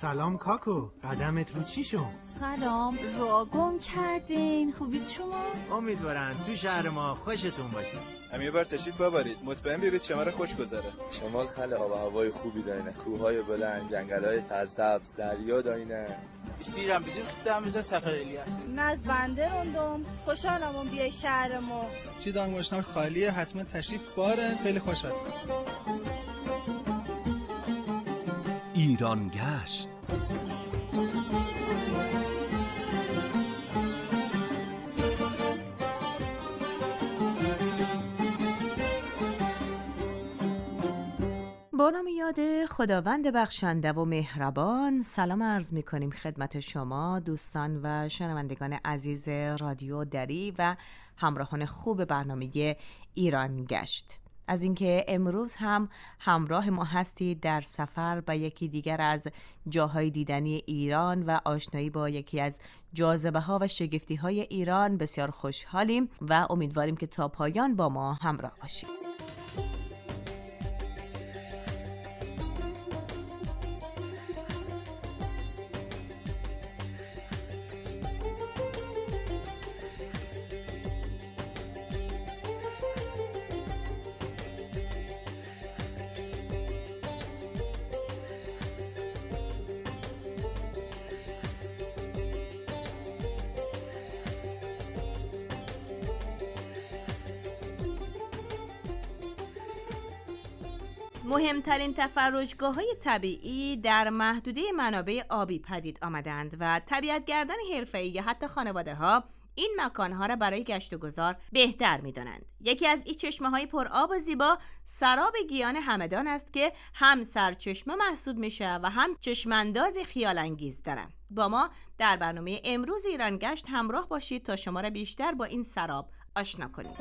سلام کاکو، قدمت رو چی شد؟ سلام، راه گم کردین. خوبید شما؟ امیدوارم تو شهر ما خوشتون باشه. هم یه بار تشریف ببرید، مطمئن بیایید شمال خوش گذره. شمال خیلی آب و هوای خوبی دارینه، کوههای بلند، جنگل‌های سرسبز، دریا دارینه. استیرم bizim خدامıza سفر الیاس. از بنده روندم، خوشحالم بیای شهر ما. چی دانگوشنار خالیه، حتما تشریف باره، خیلی خوش هست. ایران گشت. با نام یاد خداوند بخشنده و مهربان، سلام عرض می کنیم خدمت شما دوستان و شنوندگان عزیز رادیو دری و همراهان خوب برنامه ایران گشت. از اینکه امروز هم همراه ما هستید در سفر به یکی دیگر از جاهای دیدنی ایران و آشنایی با یکی از جاذبه ها و شگفتی های ایران بسیار خوشحالیم و امیدواریم که تا پایان با ما همراه باشید. مهمترین تفرجگاه‌های طبیعی در محدوده منابع آبی پدید آمدند و طبیعتگردان حرفه‌ای یا حتی خانواده‌ها این مکانها را برای گشت و گذار بهتر می‌دانند. یکی از این چشمه‌های پرآب و زیبا سراب گیان همدان است که هم سرچشمه محسوب میشه و هم چشمانداز خیال انگیز داره. با ما در برنامه امروز ایران گشت همراه باشید تا شما را بیشتر با این سراب آشنا کنیم.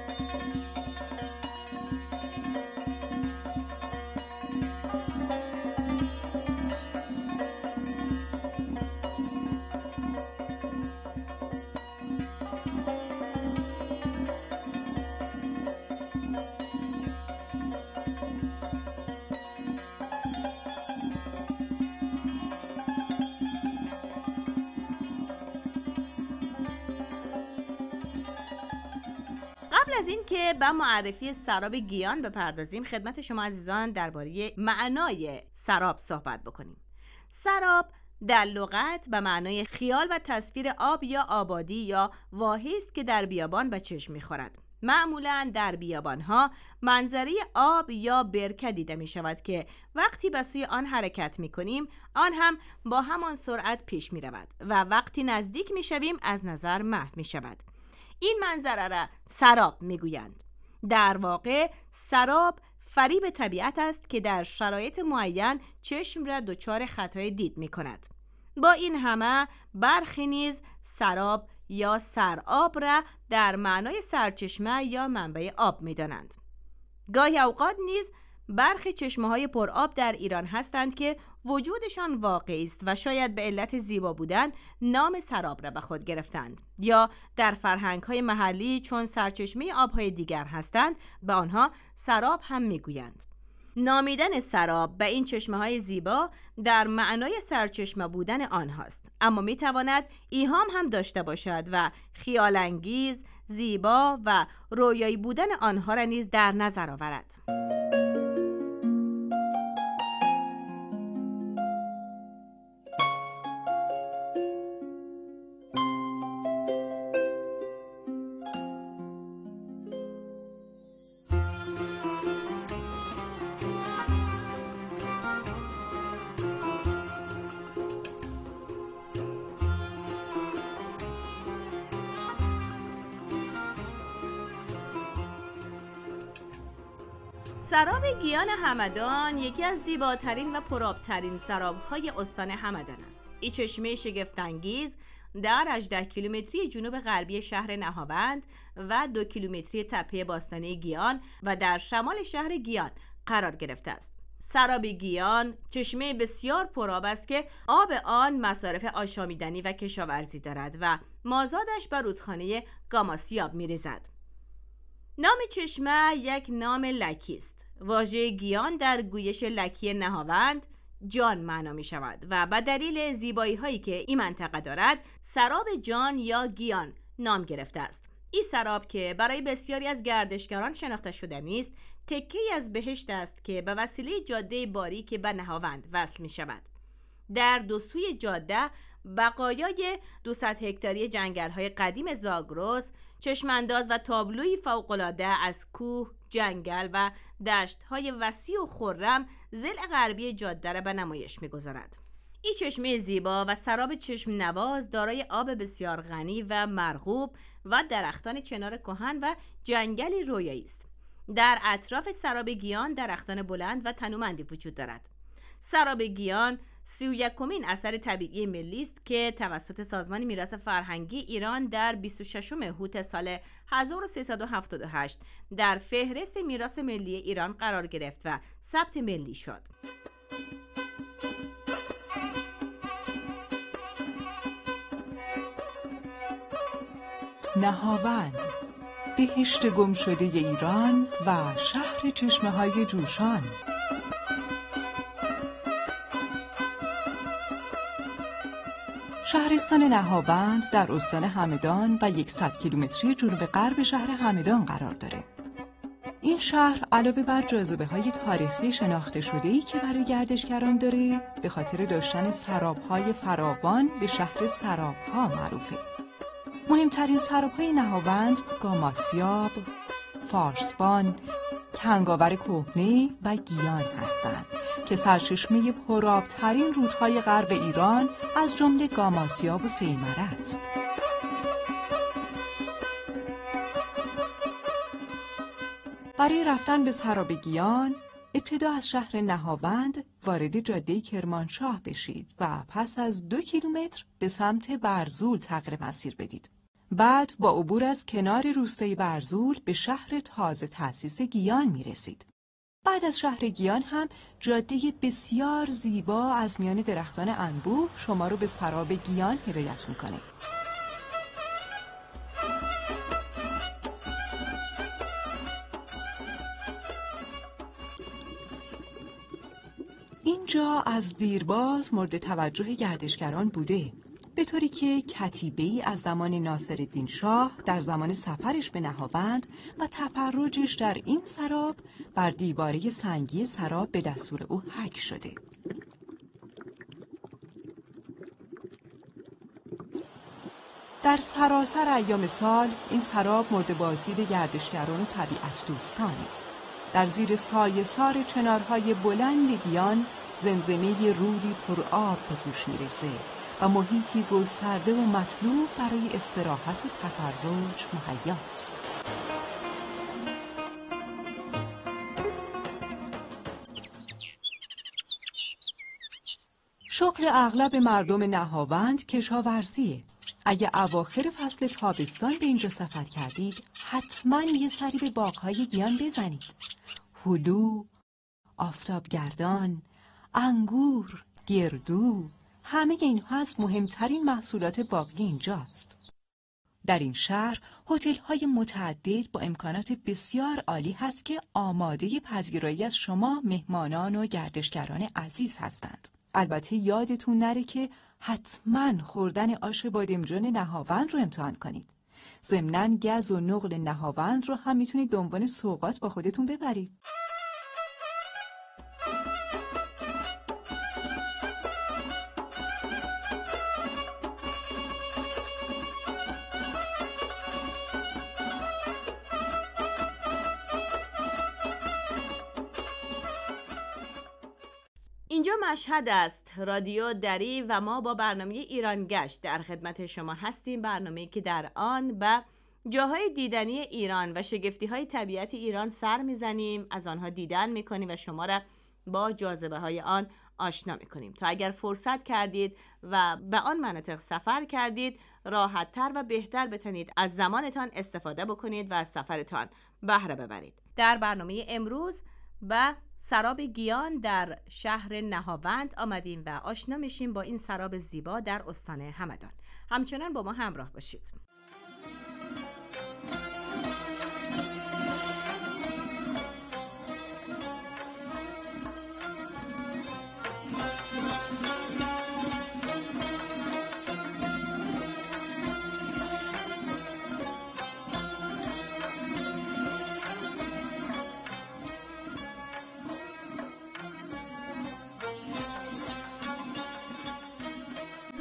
قبل از این که به معرفی سراب گیان بپردازیم خدمت شما عزیزان درباره معنای سراب صحبت بکنیم. سراب در لغت به معنای خیال و تصویر آب یا آبادی یا واحی است که در بیابان به چشم می‌خورد. معمولاً در بیابان‌ها منظره آب یا برکه دیده می‌شود که وقتی به سوی آن حرکت می‌کنیم آن هم با همان سرعت پیش می‌رود و وقتی نزدیک می‌شویم از نظر محو می‌شود. این منظره را سراب میگویند. در واقع سراب فریب طبیعت است که در شرایط معین چشم را دچار خطای دید میکند. با این همه برخی نیز سراب یا سرآب را در معنای سرچشمه یا منبع آب میدانند. گاهی اوقات نیز برخی چشمه‌های پرآب در ایران هستند که وجودشان واقعی است و شاید به علت زیبا بودن نام سراب را به خود گرفتند یا در فرهنگ‌های محلی چون سرچشمه آب‌های دیگر هستند به آنها سراب هم می‌گویند. نامیدن سراب به این چشمه‌های زیبا در معنای سرچشمه بودن آنهاست، اما می‌تواند ایهام هم داشته باشد و خیال انگیز، زیبا و رویایی بودن آنها را نیز در نظر آورد. سراب گیان همدان یکی از زیباترین و پرآبترین سراب‌های استان همدان است. این چشمه شگفت‌انگیز در 18 کیلومتری جنوب غربی شهر نهاوند و 2 کیلومتری تپه باستانی گیان و در شمال شهر گیان قرار گرفته است. سراب گیان چشمه بسیار پرآب است که آب آن مصارف آشامیدنی و کشاورزی دارد و مازادش بر رودخانه گاماسیاب می‌ریزد. نام چشمه یک نام لکی است. واژه گیان در گویش لکی نهاوند جان معنا می شود و به دلیل زیبایی هایی که این منطقه دارد سراب جان یا گیان نام گرفته است. این سراب که برای بسیاری از گردشگران شناخته شده نیست، تکه‌ای از بهشت است که به وسیله جاده باریک به نهاوند وصل می شود. در دو سوی جاده بقایای 200 هکتاری جنگل‌های قدیم زاگرس، چشمانداز و تابلوی فوق‌العاده از کوه، جنگل و دشت‌های وسیع و خرم ضلع غربی جاده را به نمایش می‌گذارد. این چشمه زیبا و سراب چشم نواز دارای آب بسیار غنی و مرغوب و درختان چنار کهن و جنگلی رویایی است. در اطراف سراب گیان درختان بلند و تنومندی وجود دارد. سراب گیان 31مین اثر طبیعی ملی است که توسط سازمان میراث فرهنگی ایران در 26 هوت سال 1378 در فهرست میراث ملی ایران قرار گرفت و ثبت ملی شد. نهاوند، بهشت گم شده ایران و شهر چشمه‌های جوشان. شهرستان نهاوند در استان همدان و 100 کیلومتری جنوب غرب شهر همدان قرار داره. این شهر علاوه بر جاذبه‌های تاریخی شناخته شده‌ای که برای گردشگران داره، به خاطر داشتن سراب‌های فراوان به شهر سراب‌ها معروفه. مهمترین سراب‌های نهاوند گاماسیاب، فارسبان، کنگاور کهنه و گیان هستند که سرچشمه پرآب‌ترین رودهای غرب ایران از جمله گاماسیاب و سیمره است. برای رفتن به سراب گیان ابتدا از شهر نهاوند وارد جاده کرمانشاه بشید و پس از 2 کیلومتر به سمت برزول تغییر مسیر بدید. بعد با عبور از کنار روستای برزول به شهر تازه تأسیس گیان می رسید. بعد از شهر گیان هم جاده بسیار زیبا از میان درختان انبوه شما رو به سراب گیان هدایت میکنه. اینجا از دیرباز مورد توجه گردشگران بوده، به طوری که کتیبه‌ای از زمان ناصرالدین شاه در زمان سفرش به نهاوند و تفرجش در این سراب بر دیواره سنگی سراب به دستور او حک شده. در سراسر ایام سال این سراب مورد بازدید گردشگران و طبیعت دوستانه. در زیر سایه‌سار چنارهای بلند گیان زمزمه رودی پرآب به گوش میرسه و محیطی گسترده و مطلوب برای استراحت و تفرج مهیاست. شغل اغلب مردم نهاوند کشاورزیه. اگه اواخر فصل تابستان به اینجا سفر کردید، حتما یه سری به باغ‌های گیان بزنید. هلو، آفتابگردان، انگور، گردو، همه اینها از مهمترین محصولات باغی اینجاست. در این شهر هتل‌های متعدد با امکانات بسیار عالی هست که آماده پذیرایی از شما مهمانان و گردشگران عزیز هستند. البته یادتون نره که حتما خوردن آش بادمجان نهاوند رو امتحان کنید. ضمناً گز و نقل نهاوند رو هم میتونید به عنوان سوغات با خودتون ببرید. اینجا مشهد است، رادیو دری و ما با برنامه ایران گشت در خدمت شما هستیم. برنامه‌ای که در آن به جاهای دیدنی ایران و شگفتی‌های طبیعت ایران سر میزنیم، از آنها دیدن میکنیم و شما را با جاذبه‌های آن آشنا میکنیم تا اگر فرصت کردید و به آن مناطق سفر کردید راحت‌تر و بهتر بتونید از زمانتان استفاده بکنید و از سفرتان بهره ببرید. در برنامه امروز به سراب گیان در شهر نهاوند آمدیم و آشنا میشیم با این سراب زیبا در استان همدان. همچنان با ما همراه باشید.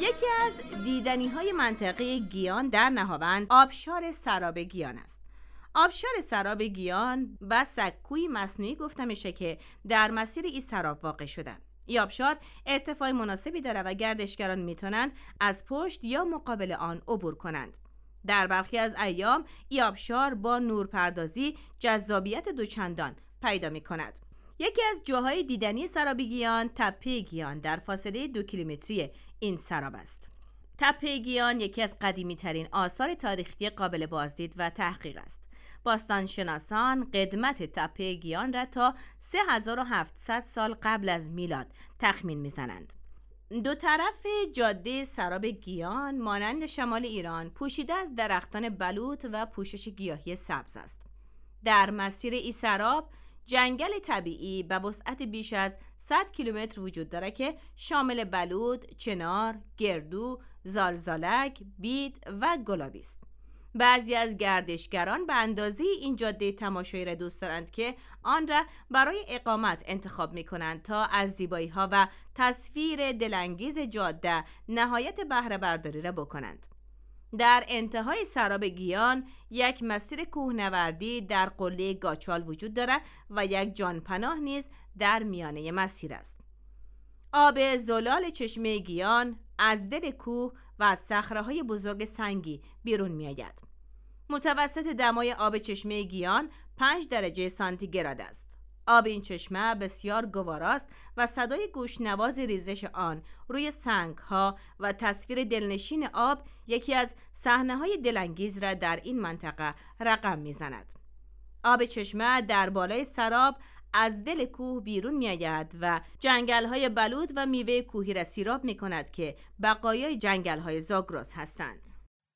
یکی از دیدنی‌های منطقه گیان در نهاوند آبشار سراب گیان است. آبشار سراب گیان و سکوی مصنوعی گفته میشه که در مسیر این سراب واقع شدن. این آبشار ارتفاع مناسبی داره و گردشگران میتونند از پشت یا مقابل آن عبور کنند. در برخی از ایام این آبشار با نورپردازی جذابیت دوچندان پیدا میکند. یکی از جاهای دیدنی سراب گیان تپه گیان در فاصله 2 کیلومتری این سراب است. تپه گیان یکی از قدیمی ترین آثار تاریخی قابل بازدید و تحقیق است. باستانشناسان قدمت تپه گیان را تا 3700 سال قبل از میلاد تخمین میزنند. دو طرف جاده سراب گیان مانند شمال ایران پوشیده از درختان بلوط و پوشش گیاهی سبز است. در مسیر این سراب جنگل طبیعی به وسعت بیش از 100 کیلومتر وجود دارد که شامل بلوط، چنار، گردو، زالزالک، بید و گلابی است. بعضی از گردشگران به اندازه این جاده تماشایی را دوست دارند که آن را برای اقامت انتخاب می کنند تا از زیبایی ها و تصویر دلانگیز جاده نهایت بهره برداری را بکنند. در انتهای سراب گیان یک مسیر کوهنوردی در قله گاچال وجود دارد و یک جانپناه نیز در میانه مسیر است. آب زلال چشمه گیان از دل کوه و از صخره‌های بزرگ سنگی بیرون می‌آید. متوسط دمای آب چشمه گیان 5 درجه سانتیگراد است. آب این چشمه بسیار گواراست و صدای گوشنواز ریزش آن روی سنگ‌ها و تصویر دلنشین آب یکی از صحنه‌های دلانگیز را در این منطقه رقم می‌زند. آب چشمه در بالای سراب از دل کوه بیرون می‌آید و جنگل‌های بلوط و میوه کوهی را سیراب می‌کند که بقایای جنگل‌های زاگرس هستند.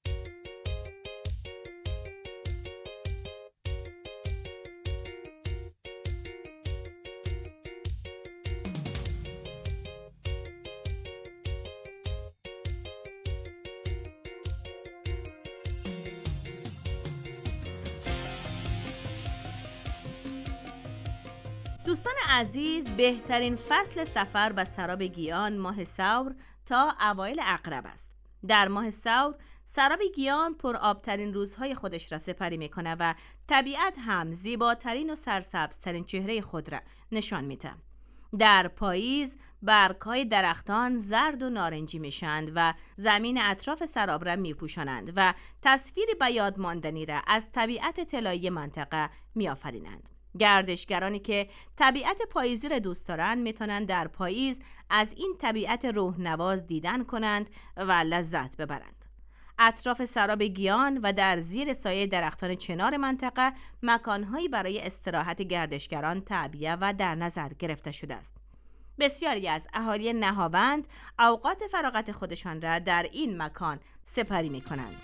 دوستان عزیز، بهترین فصل سفر به سراب گیان ماه ثور تا اوایل عقرب است. در ماه ثور سراب گیان پر آبترین روزهای خودش را سپری میکنه و طبیعت هم زیباترین و سرسبزترین چهره خود را نشان میده. در پاییز برگ‌های درختان زرد و نارنجی میشند و زمین اطراف سراب را میپوشانند و تصویری به یاد ماندنی را از طبیعت طلایی منطقه میآفرینند. گردشگرانی که طبیعت پاییزی را دوست دارند میتونند در پاییز از این طبیعت روح نواز دیدن کنند و لذت ببرند. اطراف سراب گیان و در زیر سایه درختان چنار منطقه مکانهایی برای استراحت گردشگران تعبیه و در نظر گرفته شده است. بسیاری از اهالی نهاوند اوقات فراغت خودشان را در این مکان سپری میکنند.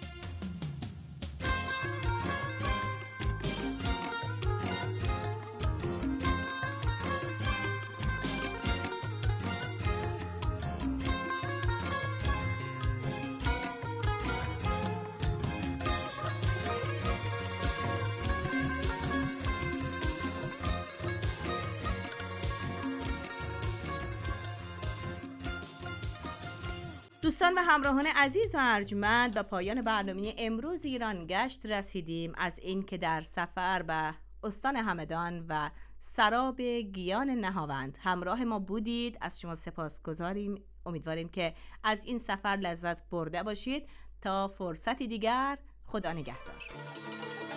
دوستان و همراهان عزیز و ارجمند، به پایان برنامه امروز ایران گشت رسیدیم. از این که در سفر به استان همدان و سراب گیان نهاوند همراه ما بودید از شما سپاسگزاریم. امیدواریم که از این سفر لذت برده باشید. تا فرصتی دیگر، خدا نگهدار.